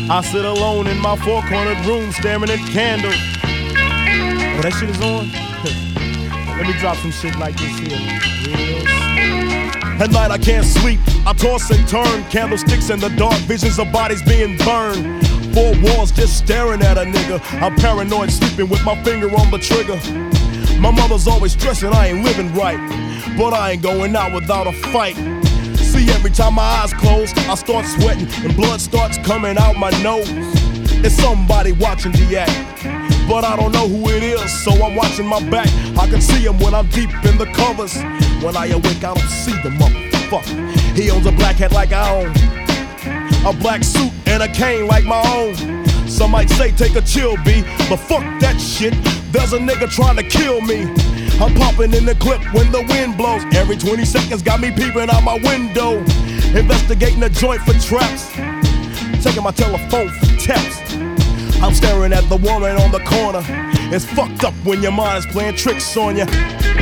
I sit alone in my four-cornered room staring at candles. Oh, that shit is on? Let me drop some shit like this here. At night I can't sleep, I toss and turn. Candlesticks in the dark, visions of bodies being burned. Four walls just staring at a nigga. I'm paranoid, sleeping with my finger on the trigger. My mother's always stressing I ain't living right, but I ain't going out without a fight. See, every time my eyes close, I start sweating and blood starts coming out my nose. It's somebody watching the act, but I don't know who it is, so I'm watching my back. I can see him when I'm deep in the covers. When I awake, I don't see the motherfucker. He owns a black hat like I own, a black suit and a cane like my own. Some might say take a chill, B, but fuck that shit. There's a nigga trying to kill me. I'm popping in the clip when the wind blows. Every 20 seconds got me peeping out my window. Investigating the joint for traps, checking my telephone for texts. I'm staring at the woman on the corner. It's fucked up when your mind is playing tricks on you.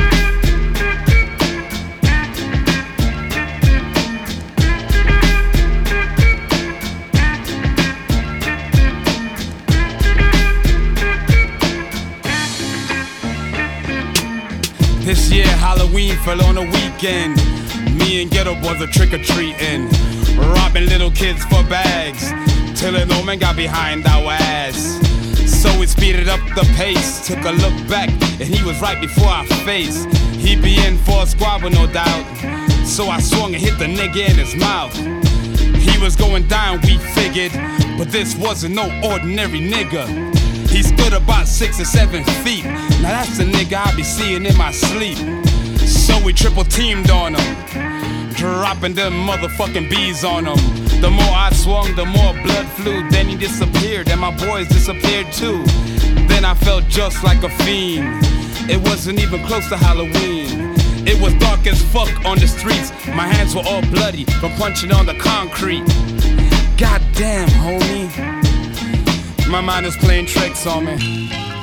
This year Halloween fell on a weekend. Me and Ghetto Boys are trick-or-treating, robbing little kids for bags, till an old man got behind our ass. So we speeded up the pace, took a look back, and he was right before our face. He be in for a squabble, no doubt, so I swung and hit the nigga in his mouth. He was going down, we figured, but this wasn't no ordinary nigga. He stood about 6 or 7 feet. Now that's the nigga I be seeing in my sleep. So we triple teamed on him, dropping them motherfucking bees on him. The more I swung, the more blood flew. Then he disappeared and my boys disappeared too. Then I felt just like a fiend. It wasn't even close to Halloween. It was dark as fuck on the streets. My hands were all bloody from punching on the concrete. Goddamn, homie, my mind is playing tricks on me.